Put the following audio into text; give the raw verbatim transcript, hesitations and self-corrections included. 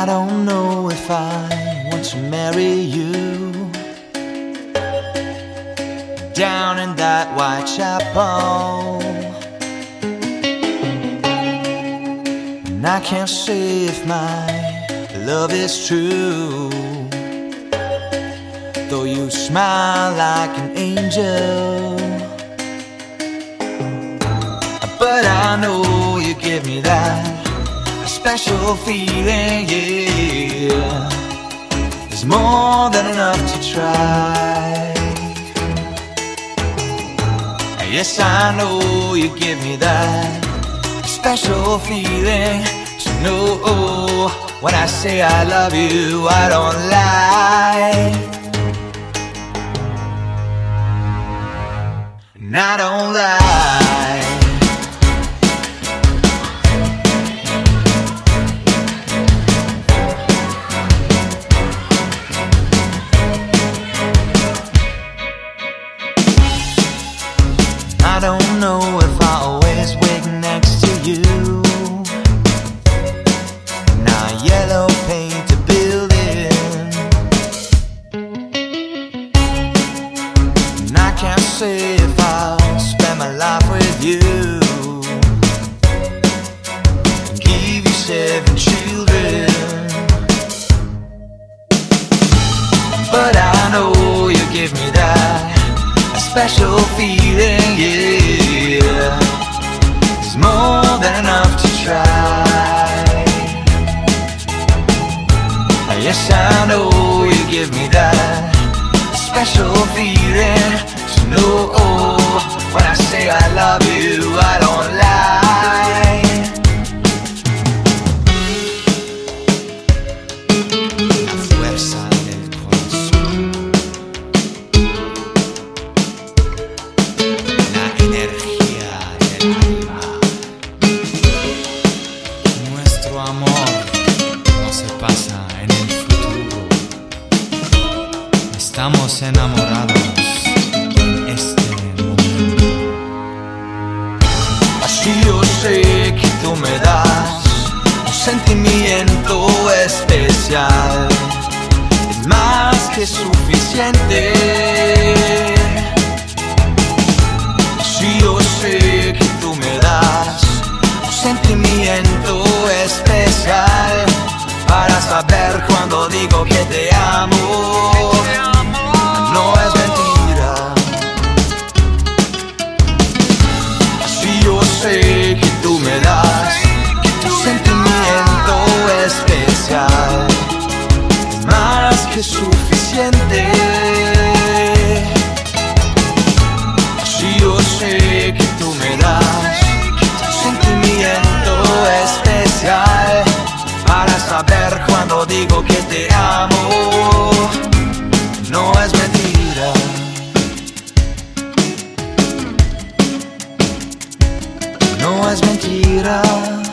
I don't know if I want to marry you. Down in that Whitechapel, and I can't say if my love is true, though you smile like an angel. But I know you give me that special feeling, yeah. There's more than enough to try. Yes, I know you give me that special feeling to know when I say I love you, I don't lie. And I don't lie. I don't know if I always wake next to you. Now yellow paint a building, and I can't say if I'll spend my life with you and give you seven children. But I know you give me that special feeling, yeah. It's more than enough to try. Yes, I know you give me that special feeling to know when I say I love you, I don't lie. La fuerza del corazón, energía del alma. Nuestro amor no se pasa en el futuro. Estamos enamorados en este momento. Así yo sé que tú me das un sentimiento especial. Es más que suficiente. Yo sé que tú me das un sentimiento especial para saber cuando digo que te amo. No es mentira. Si yo sé que tú me das un sentimiento especial, es más que suficiente. Yo sé que tú me das un sentimiento especial para saber cuando digo que te amo. No es mentira. No es mentira.